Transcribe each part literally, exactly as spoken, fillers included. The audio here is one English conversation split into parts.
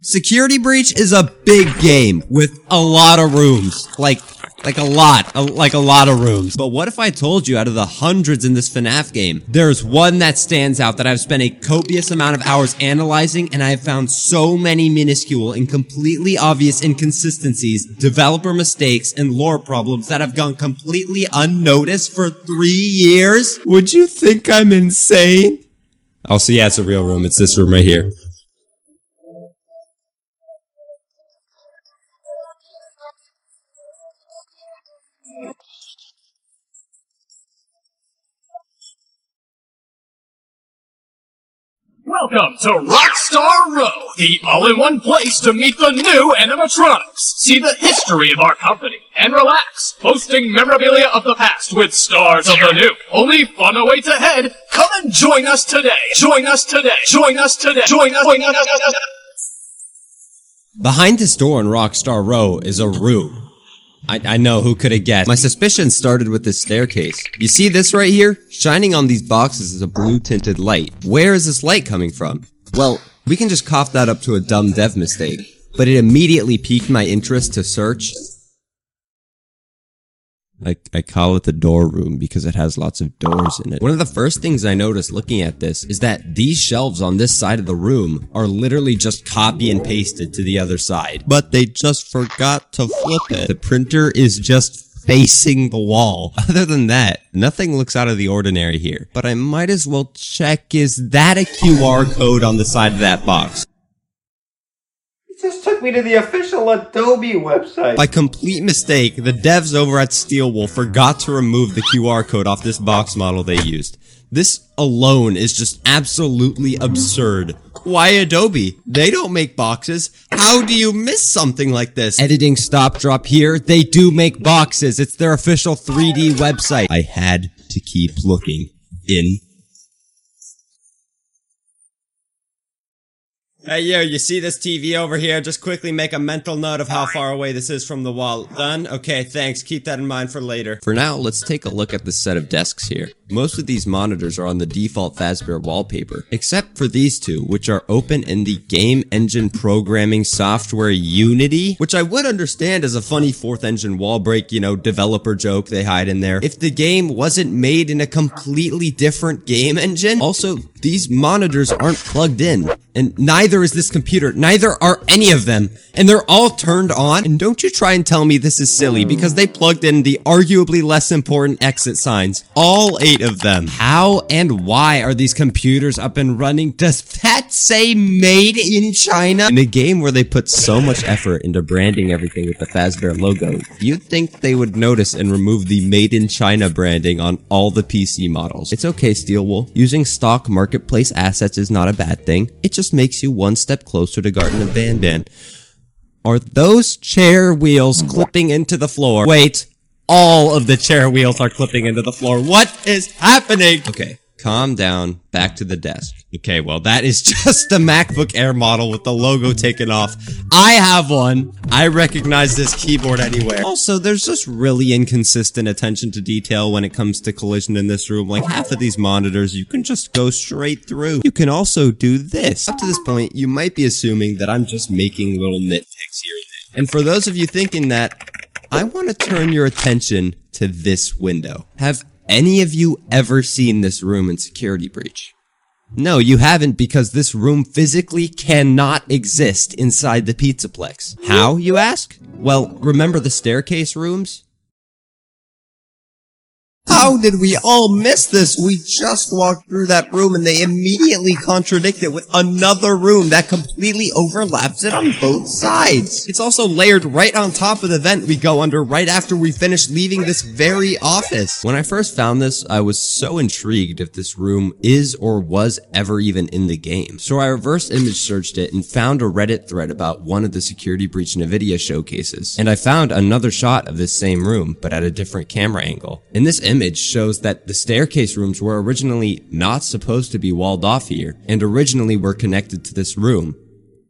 Security Breach is a big game with a lot of rooms. Like, like a lot, a, like a lot of rooms. But what if I told you out of the hundreds in this FNAF game, there's one that stands out that I've spent a copious amount of hours analyzing, and I have found so many minuscule and completely obvious inconsistencies, developer mistakes, and lore problems that have gone completely unnoticed for three years? Would you think I'm insane? Oh, so yeah, it's a real room. It's this room right here. Welcome to Rockstar Row, the all-in-one place to meet the new animatronics, see the history of our company, and relax, boasting memorabilia of the past with stars of the new. Only fun awaits ahead. Come and join us today. Join us today. Join us today. Join us. Join us. Behind this door in Rockstar Row is a room. I, I know, who could have guessed? My suspicion started with this staircase. You see this right here? Shining on these boxes is a blue-tinted light. Where is this light coming from? Well, we can just cough that up to a dumb dev mistake, but it immediately piqued my interest to search. I, I call it the door room because it has lots of doors in it. One of the first things I noticed looking at this is that these shelves on this side of the room are literally just copy and pasted to the other side. But they just forgot to flip it. The printer is just facing the wall. Other than that, nothing looks out of the ordinary here. But I might as well check, is that a Q R code on the side of that box? Just took me to the official Adobe website. By complete mistake, the devs over at Steelwolf forgot to remove the Q R code off this box model they used. This alone is just absolutely absurd. Why Adobe? They don't make boxes. How do you miss something like this? Editing stop drop here. They do make boxes. It's their official three D website. I had to keep looking in. Hey, yo, you see this T V over here? Just quickly make a mental note of how far away this is from the wall. Done? Okay, thanks. Keep that in mind for later. For now, let's take a look at the set of desks here. Most of these monitors are on the default Fazbear wallpaper, except for these two, which are open in the game engine programming software Unity, which I would understand as a funny fourth engine wall break, you know, developer joke they hide in there, if the game wasn't made in a completely different game engine. Also, these monitors aren't plugged in, and neither is this computer. Neither are any of them, and they're all turned on. And don't you try and tell me this is silly, because they plugged in the arguably less important exit signs. All eight of them. How and why are these computers up and running? Does that say made in China? In a game where they put so much effort into branding everything with the Fazbear logo, you'd think they would notice and remove the made in China branding on all the P C models. It's okay, Steelwolf. Using stock marketplace assets is not a bad thing. It just makes you one step closer to Garten of Banban. Are those chair wheels clipping into the floor? Wait. All of the chair wheels are clipping into the floor. What is happening? Okay, calm down. Back to the desk. Okay, well, that is just the MacBook Air model with the logo taken off. I have one. I recognize this keyboard anywhere. Also, there's just really inconsistent attention to detail when it comes to collision in this room. Like, half of these monitors, you can just go straight through. You can also do this. Up to this point, you might be assuming that I'm just making little nitpicks here and there. And for those of you thinking that, I want to turn your attention to this window. Have any of you ever seen this room in Security Breach? No, you haven't, because this room physically cannot exist inside the Pizzaplex. How, you ask? Well, remember the staircase rooms? How did we all miss this? We just walked through that room and they immediately contradict it with another room that completely overlaps it on both sides. It's also layered right on top of the vent we go under right after we finish leaving this very office. When I first found this, I was so intrigued if this room is or was ever even in the game. So I reverse image searched it and found a Reddit thread about one of the Security Breach NVIDIA showcases. And I found another shot of this same room, but at a different camera angle. In this image, image shows that the staircase rooms were originally not supposed to be walled off here, and originally were connected to this room.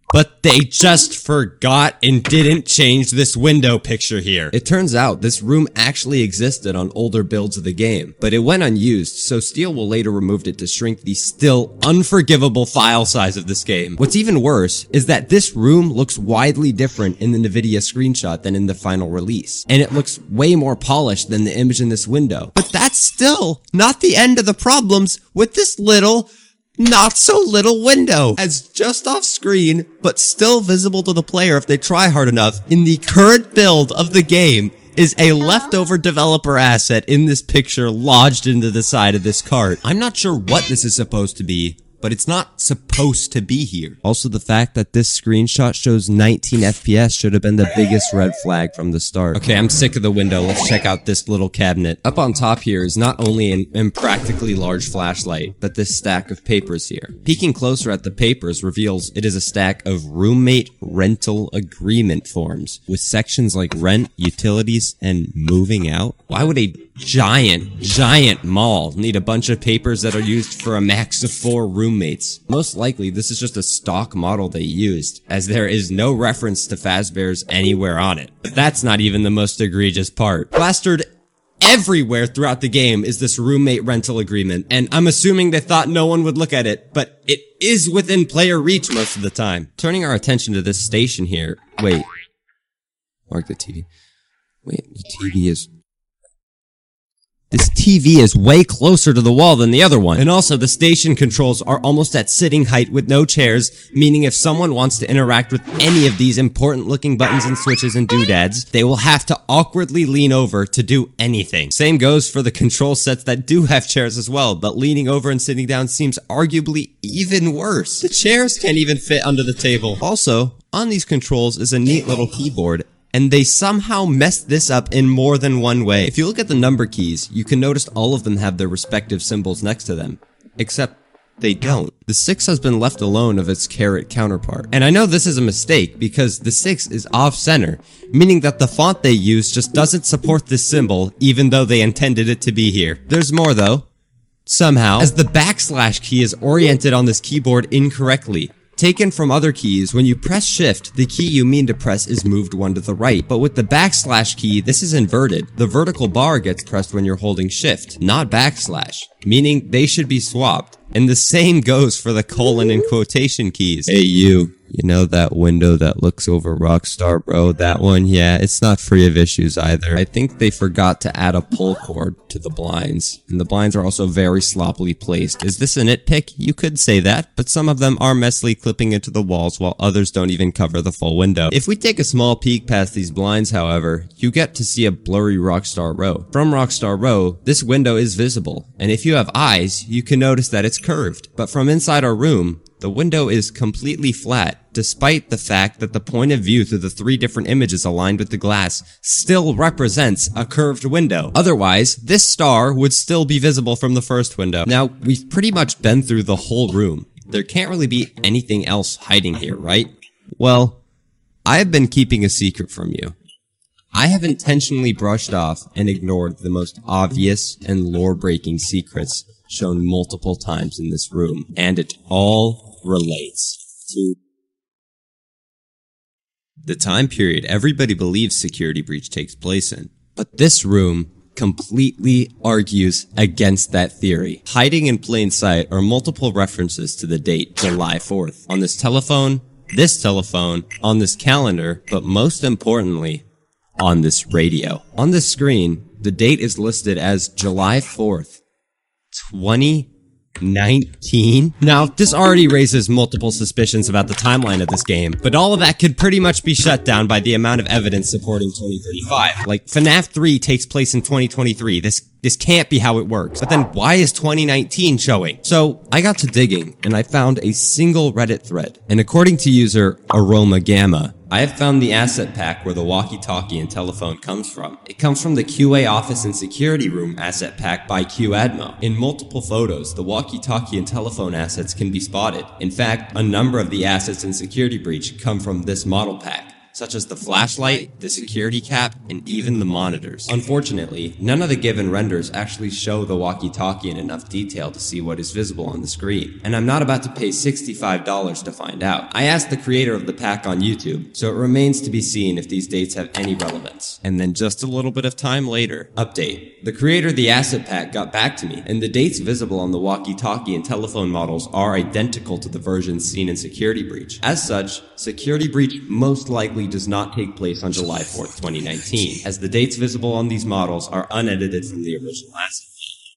But they just forgot and didn't change this window picture here. It turns out this room actually existed on older builds of the game, but it went unused, so Steel will later remove it to shrink the still unforgivable file size of this game. What's even worse is that this room looks widely different in the NVIDIA screenshot than in the final release, and it looks way more polished than the image in this window. But that's still not the end of the problems with this little not so little window, as just off screen, but still visible to the player if they try hard enough, in the current build of the game, is a leftover developer asset in this picture lodged into the side of this cart. I'm not sure what this is supposed to be, but it's not supposed to be here. Also, the fact that this screenshot shows nineteen F P S should have been the biggest red flag from the start. Okay, I'm sick of the window. Let's check out this little cabinet. Up on top here is not only an impractically large flashlight, but this stack of papers here. Peeking closer at the papers reveals it is a stack of roommate rental agreement forms, with sections like rent, utilities, and moving out. Why would a giant, giant mall need a bunch of papers that are used for a max of four roommates? Most likely, this is just a stock model they used, as there is no reference to Fazbear's anywhere on it. But that's not even the most egregious part. Plastered everywhere throughout the game is this roommate rental agreement, and I'm assuming they thought no one would look at it, but it is within player reach most of the time. Turning our attention to this station here. Wait. Mark the T V. Wait, the T V is... This T V is way closer to the wall than the other one. And also, the station controls are almost at sitting height with no chairs, meaning if someone wants to interact with any of these important looking buttons and switches and doodads, they will have to awkwardly lean over to do anything. Same goes for the control sets that do have chairs as well, but leaning over and sitting down seems arguably even worse. The chairs can't even fit under the table. Also, on these controls is a neat little keyboard, and they somehow messed this up in more than one way. If you look at the number keys, you can notice all of them have their respective symbols next to them. Except they don't. The six has been left alone of its caret counterpart. And I know this is a mistake because the six is off-center, meaning that the font they use just doesn't support this symbol even though they intended it to be here. There's more though. Somehow, as the backslash key is oriented on this keyboard incorrectly. Taken from other keys, when you press shift, the key you mean to press is moved one to the right. But with the backslash key, this is inverted. The vertical bar gets pressed when you're holding shift, not backslash, meaning they should be swapped. And the same goes for the colon and quotation keys. Hey you, you know that window that looks over Rockstar, bro? That one? Yeah, it's not free of issues either. I think they forgot to add a pull cord to the blinds. And the blinds are also very sloppily placed. Is this a nitpick? You could say that, but some of them are messily clipping into the walls while others don't even cover the full window. If we take a small peek past these blinds, however, you get to see a blurry Rockstar Row. From Rockstar Row, this window is visible, and if you have eyes, you can notice that it's curved. But from inside our room, the window is completely flat, despite the fact that the point of view through the three different images aligned with the glass still represents a curved window. Otherwise, this star would still be visible from the first window. Now, we've pretty much been through the whole room. There can't really be anything else hiding here, right? Well, I have been keeping a secret from you. I have intentionally brushed off and ignored the most obvious and lore-breaking secrets shown multiple times in this room, and it all relates to the time period everybody believes security breach takes place in. But this room completely argues against that theory. Hiding in plain sight are multiple references to the date July fourth. On this telephone, this telephone, on this calendar, but most importantly, on this radio. On this screen, the date is listed as July fourth, twenty nineteen. Now, this already raises multiple suspicions about the timeline of this game, but all of that could pretty much be shut down by the amount of evidence supporting twenty thirty-five. Like, FNAF three takes place in twenty twenty-three. This This can't be how it works. But then why is twenty nineteen showing? So I got to digging and I found a single Reddit thread. And according to user Aroma Gamma, I have found the asset pack where the walkie-talkie and telephone comes from. It comes from the Q A Office and Security Room asset pack by QAdmo. In multiple photos, the walkie-talkie and telephone assets can be spotted. In fact, a number of the assets in Security Breach come from this model pack. such as the flashlight, the security cap, and even the monitors. Unfortunately, none of the given renders actually show the walkie-talkie in enough detail to see what is visible on the screen, and I'm not about to pay sixty-five dollars to find out. I asked the creator of the pack on YouTube, so it remains to be seen if these dates have any relevance. And then just a little bit of time later, update. The creator of the asset pack got back to me, and the dates visible on the walkie-talkie and telephone models are identical to the versions seen in Security Breach. As such, Security Breach most likely does not take place on July fourth, twenty nineteen, as the dates visible on these models are unedited from the original asset.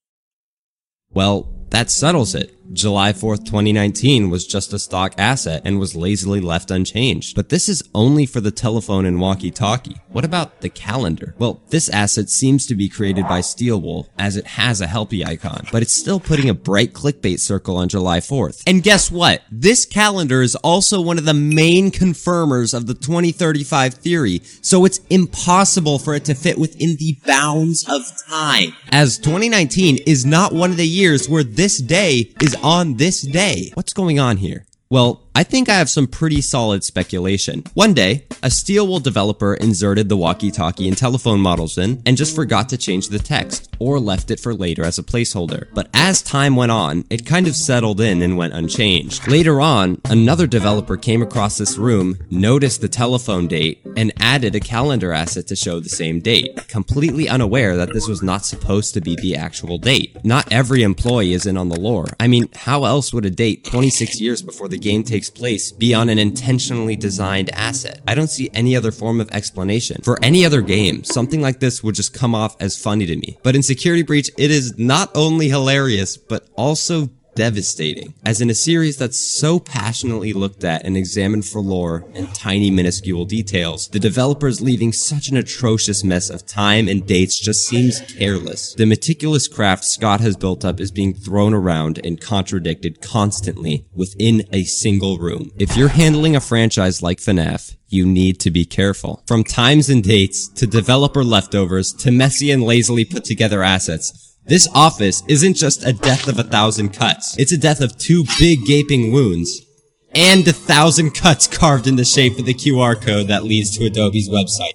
Well, that settles it. July fourth, twenty nineteen was just a stock asset and was lazily left unchanged. But this is only for the telephone and walkie-talkie. What about the calendar? Well, this asset seems to be created by Steelwool, as it has a Helpy icon, but it's still putting a bright clickbait circle on July fourth. And guess what? This calendar is also one of the main confirmers of the twenty thirty-five theory, so it's impossible for it to fit within the bounds of time, as twenty nineteen is not one of the years where this day is on this day. What's going on here? Well, I think I have some pretty solid speculation. One day, a Steelwool developer inserted the walkie-talkie and telephone models in and just forgot to change the text, or left it for later as a placeholder. But as time went on, it kind of settled in and went unchanged. Later on, another developer came across this room, noticed the telephone date, and added a calendar asset to show the same date, completely unaware that this was not supposed to be the actual date. Not every employee is in on the lore. I mean, how else would a date twenty-six years before the game takes place be on an intentionally designed asset? I don't see any other form of explanation. For any other game, something like this would just come off as funny to me. But in Security Breach, it is not only hilarious, but also devastating, as in a series that's so passionately looked at and examined for lore and tiny minuscule details, the developers leaving such an atrocious mess of time and dates just seems careless. The meticulous craft Scott has built up is being thrown around and contradicted constantly within a single room. If you're handling a franchise like FNAF, you need to be careful. From times and dates, to developer leftovers, to messy and lazily put together assets, this office isn't just a death of a thousand cuts. It's a death of two big gaping wounds, and a thousand cuts carved in the shape of the Q R code that leads to Adobe's website.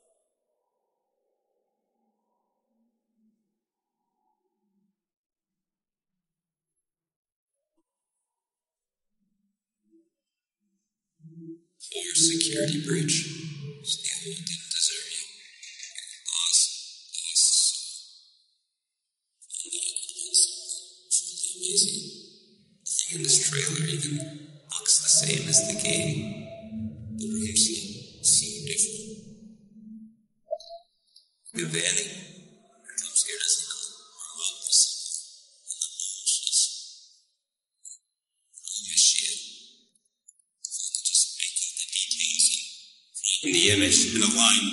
For Security Breach, Steelwool didn't deserve you. Loss, loss. Amazing. The thing in this trailer even looks the same as the game. The rooms look so different. The Vanny comes here doesn't know remotely simple and the malicious. I miss shit. Just make out the details and the image in a line.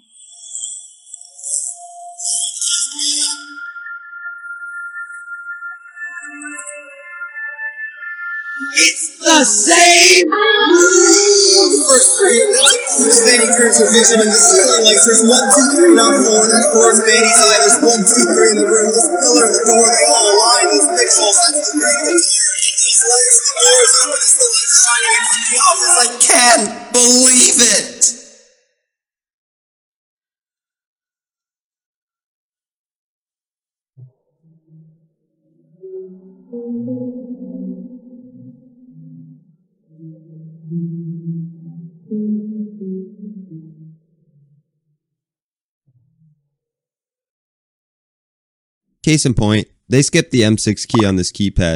It's the same first grade. There's Vanny turns her vision in the ceiling like there's one, two, three, not four. There's four in Vanny's eye. There's one, two, three in the room. There's a pillar in the door. They all align. There's pixels. There's letters. The doors open. It's the lights shining into the office. I can't believe it. Case in point, they skipped the M six key on this keypad.